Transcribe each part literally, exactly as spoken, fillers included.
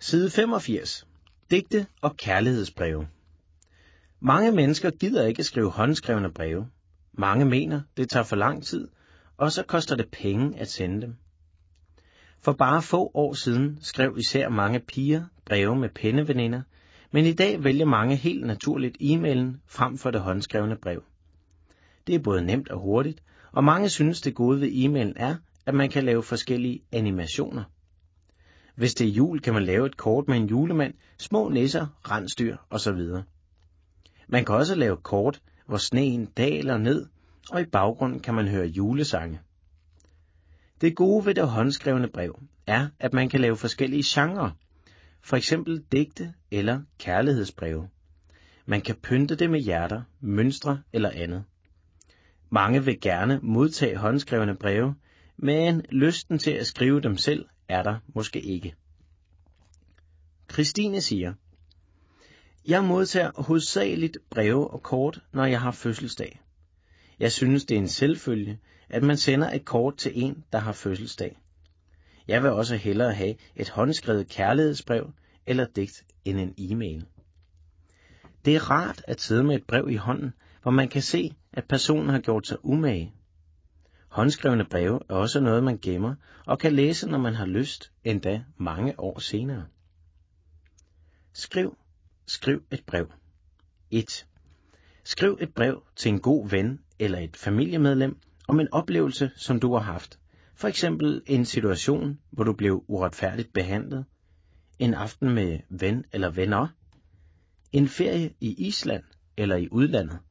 Side femogfirs. Digte og kærlighedsbreve. Mange mennesker gider ikke skrive håndskrevne breve. Mange mener, det tager for lang tid, og så koster det penge at sende dem. For bare få år siden skrev især mange piger breve med penneveninder, men i dag vælger mange helt naturligt e-mailen frem for det håndskrevne brev. Det er både nemt og hurtigt, og mange synes det gode ved e-mailen er, at man kan lave forskellige animationer. Hvis det er jul, kan man lave et kort med en julemand, små nisser, rensdyr osv. Man kan også lave kort, hvor sneen daler ned, og i baggrunden kan man høre julesange. Det gode ved det håndskrevne brev er, at man kan lave forskellige genrer, for eksempel digte eller kærlighedsbreve. Man kan pynte det med hjerter, mønstre eller andet. Mange vil gerne modtage håndskrevne breve, men lysten til at skrive dem selv er der måske ikke. Christine siger: Jeg modtager hovedsageligt breve og kort, når jeg har fødselsdag. Jeg synes, det er en selvfølge, at man sender et kort til en, der har fødselsdag. Jeg vil også hellere have et håndskrevet kærlighedsbrev eller digt end en e-mail. Det er rart at sidde med et brev i hånden, hvor man kan se, at personen har gjort sig umage. Håndskrevne breve er også noget, man gemmer og kan læse, når man har lyst, endda mange år senere. Skriv, skriv et brev. et. Skriv et brev til en god ven eller et familiemedlem om en oplevelse, som du har haft. For eksempel en situation, hvor du blev uretfærdigt behandlet, en aften med ven eller venner, en ferie i Island eller i udlandet.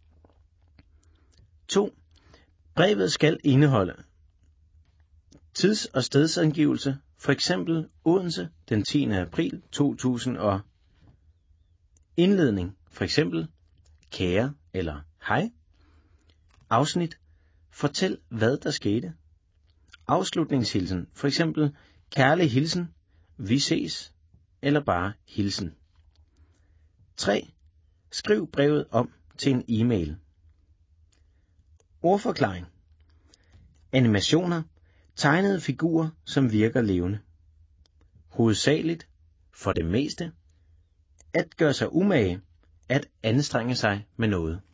to. Brevet skal indeholde tids- og stedsangivelse, for eksempel Odense den tiende april to tusind og indledning, for eksempel kære eller hej. Afsnit: Fortæl hvad der skete. Afslutningshilsen, for eksempel kærlig hilsen, vi ses, eller bare hilsen. tre. Skriv brevet om til en e-mail. Ordforklaring. Animationer, tegnede figurer, som virker levende. Hovedsageligt, for det meste, at gøre sig umage, at anstrenge sig med noget.